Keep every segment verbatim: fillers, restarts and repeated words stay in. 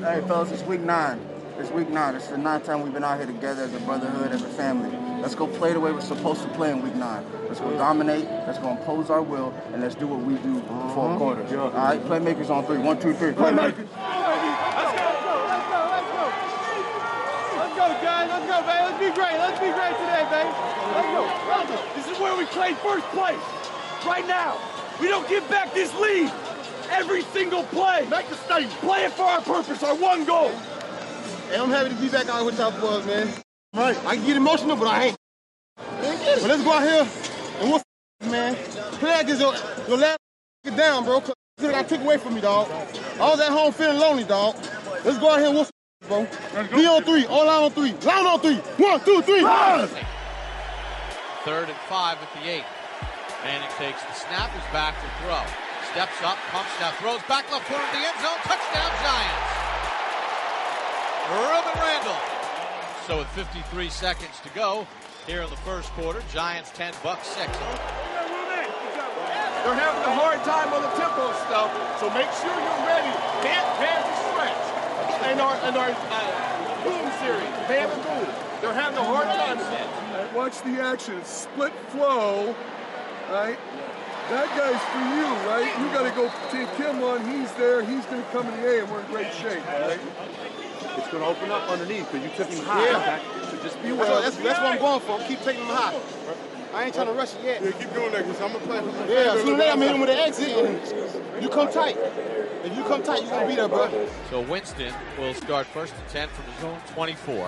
Hey, fellas, it's week nine. It's week nine. It's the ninth time we've been out here together as a brotherhood, as a family. Let's go play the way we're supposed to play in week nine. Let's go dominate. Let's go impose our will, and let's do what we do before uh-huh. quarters. Yeah. All right, playmakers on three. One, two, three. Playmakers. Let's go, guys. Let's go, baby. Let's be great. Let's be great today, baby. Let's go. This is where we play first place. Right now. We don't give back this lead. Every single play. Make the statement. Play it for our purpose, our one goal. Hey, I'm happy to be back out with y'all boys, man. Right. I can get emotional, but I ain't. But let's go out here and we'll man. Play like it's your, your last get down, bro. Cause it got took away from me, dog. I was at home feeling lonely, dog. Let's go out here and we'll bro. Three on three, all line on three, line on three. One, two, three. Third and five at the eight. Manning takes the snap, is back to throw. Steps up, pumps now, throws back left corner of the end zone. Touchdown, Giants. Reuben Randall. So with fifty-three seconds to go here in the first quarter, Giants ten, Bucks six. They're having a hard time on the tempo stuff, so make sure you're ready. Can't pass the stretch. And our, and our uh, boom series, Bam and Boom. They're having a hard time with that. Watch the action. Split flow, right? That guy's for you, right? You got to go take him on. He's there. He's going to come in the A, and we're in great shape, right? It's going to open up underneath, but you took him high. Yeah. So just be well. That's, that's, that's what I'm going for. Keep taking him high. I ain't trying to rush it yet. Yeah, keep doing that, because I'm going to play. Yeah, sooner or later I'm hitting him with an exit, and you come tight. If you come tight, you're going to be there, bro. So Winston will start first and ten from his own twenty-four.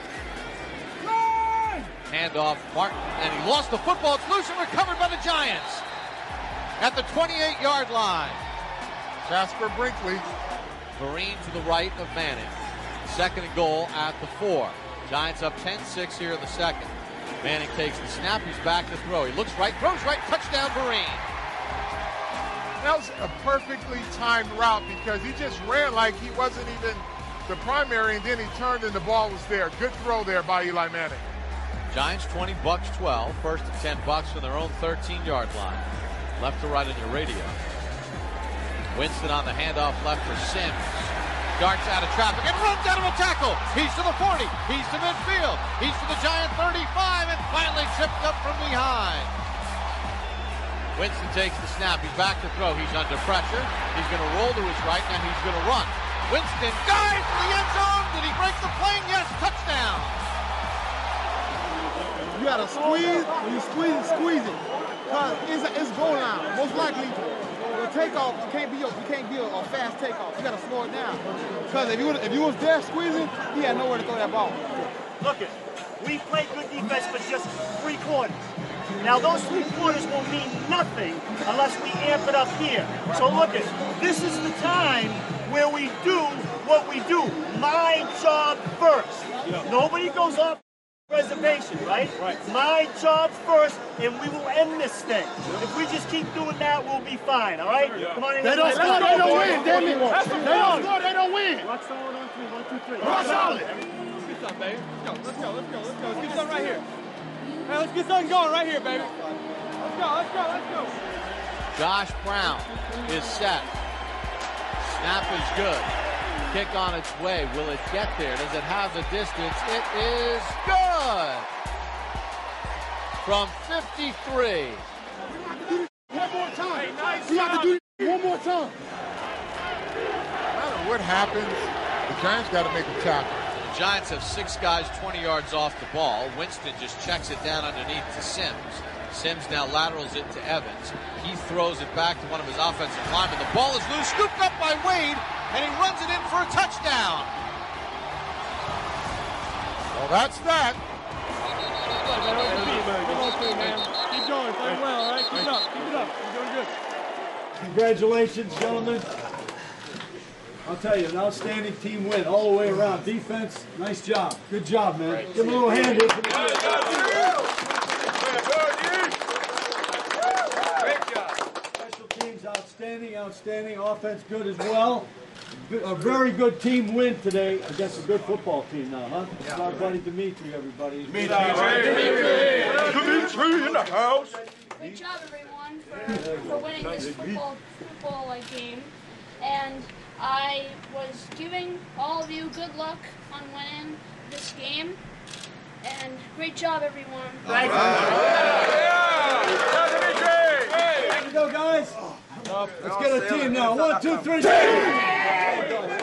Handoff, Martin, and he lost the football. It's loose and recovered by the Giants at the twenty-eight yard line. Jasper Brinkley. Vereen to the right of Manning. Second and goal at the four. Giants up ten six here in the second. Manning takes the snap. He's back to throw. He looks right, throws right. Touchdown, Vereen. That was a perfectly timed route because he just ran like he wasn't even the primary, and then he turned and the ball was there. Good throw there by Eli Manning. Giants twenty, Bucks twelve. First and ten Bucks from their own thirteen yard line. Left to right on your radio. Winston on the handoff left for Sims. Darts out of traffic and runs out of a tackle. He's to the forty. He's to midfield. He's to the Giant thirty-five and finally tripped up from behind. Winston takes the snap. He's back to throw. He's under pressure. He's going to roll to his right. Now he's going to run. Winston dives to the end zone. Did he break the plane? Yes, touchdown. You got to squeeze. When you squeeze it, squeeze it. Because it's, it's goal line. Most likely, the takeoff, you can't be a, you can't be a, a fast takeoff. You got to slow it down. Because if you, if you was there squeezing, he had nowhere to throw that ball. Look it. We played good defense for just three quarters. Now those three quarters will mean nothing unless we amp it up here. So look it. This is the time where we do what we do. My job first. Yeah. Nobody goes off reservation, right? Right? My job first, and we will end this thing. If we just keep doing that, we'll be fine, all right? Yeah. Come on in. They don't score, they don't win, damn it. They don't score, they don't win. Rock solid on three, one, two, three. Rock solid. Let's get something, baby. Let's go, let's go, let's go, let's go. Let's get something right here. Hey, let's get something going right here, baby. Let's go, let's go, let's go. Josh Brown is set. Snap is good. Kick on its way. Will it get there? Does it have the distance? It is good. From fifty-three. One more time. Hey, nice we have to do it one more time. No matter what happens, the Giants got to make a tackle. The Giants have six guys twenty yards off the ball. Winston just checks it down underneath to Sims. Sims now laterals it to Evans. He throws it back to one of his offensive linemen. The ball is loose, scooped up by Wade, and he runs it in for a touchdown. Well, that's that. Keep going, play well, all right? Keep it up, keep it up. You're doing good. Congratulations, gentlemen. I'll tell you, an outstanding team win all the way around. Defense, nice job. Good job, man. Right. Give them a little hand here. For the Great job. Special teams, outstanding, outstanding. Offense, good as well. A very good team win today against a good football team now, huh? Yeah. It's our buddy Dimitri, everybody. Dimitri. Dimitri in the house. Great job, everyone, for, for winning this football, football like, game. And I was giving all of you, good luck on winning this game. And great job, everyone. Thank you. Here we go, guys. Let's get a team now. One, two, three.